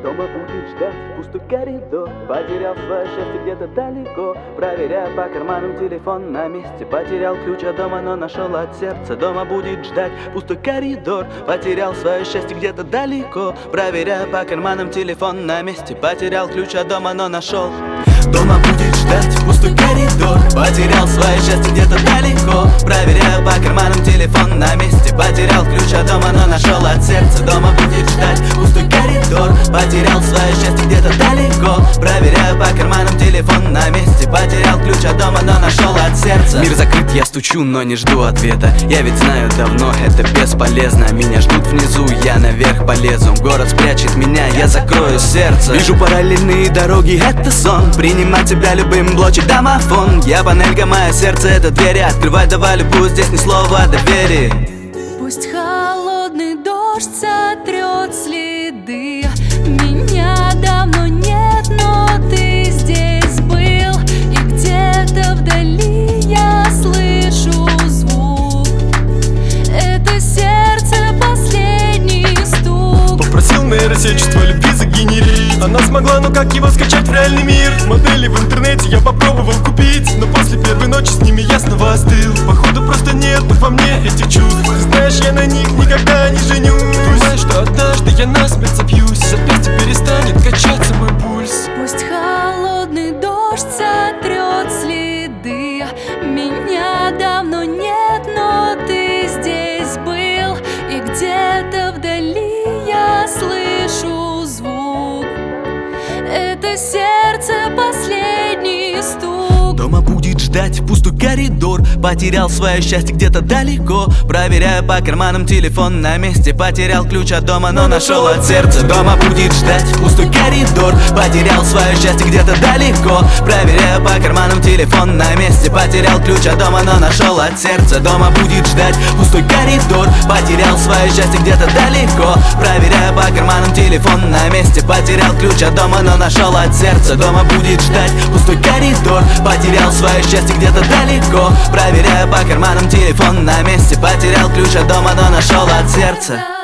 Дома будет ждать пустой коридор. Потерял свое счастье где-то далеко. Проверяя по карманам, телефон на месте. Потерял ключ от дома, но нашел от сердца. Дома будет ждать пустой коридор. Потерял свое счастье где-то далеко. Проверяя по карманам, телефон на месте. Потерял ключ от дома, но нашел. Дома будет ждать пустой коридор. Потерял свое счастье где-то далеко. Проверяю по карманам, телефон на месте. Потерял ключ от дома, но нашел от сердца. Дома будет ждать пустой коридор. Потерял свое счастье где-то далеко. Проверяю по карманам, телефон на месте. Потерял ключ от дома, но нашел от сердца. Мир закрыт, я стучу, но не жду ответа. Я ведь знаю давно, это бесполезно. Меня ждут внизу, я наверх полезу. Город спрячет меня, я закрою сердце. Вижу параллельные дороги, это сон. Принимать тебя любым, блочить домофон. Я панелька, мое сердце, это двери. Открывай, давай любую, здесь ни слова о доверии. Пусть холодный дождь сотрет следы. Меня давно нет, но ты здесь был. И где-то вдали я слышу звук. Это сердце последний стук. Попросил нейросетчество любви загенерить. Она смогла, но как его скачать в реальный мир? Модели в интернете я попробовал купить, но после первой ночи с ними я снова остыл. Походу просто нет во мне этих чувств. Ты знаешь, я на них никогда не женюсь. Думаешь, что однажды я насмерть забьюсь. Запястье перестанет качаться мой пульс. Пусть холодный дождь сотрет следы. Меня давно нет, но ты здесь был. И где-то вдали я слышу звук. Это сердце последний стук. Дома будет ждать пустой коридор. Потерял свое счастье где-то далеко. Проверяю по карманам, телефон на месте. Потерял ключ от дома, но нашел от сердца. Дома будет ждать пустой коридор. Потерял свое счастье где-то далеко. Проверяю по карманам, телефон на месте. Потерял ключ от дома, но нашел от сердца. Дома будет ждать пустой коридор. Потерял свое счастье где-то далеко. Проверяю по карманам, телефон на месте. Потерял ключ от дома, но нашел от сердца. Дома будет ждать пустой коридор. Потерял свое счастье где-то далеко. Проверяю по карманам, телефон на месте. Потерял ключ от дома, но нашел от сердца.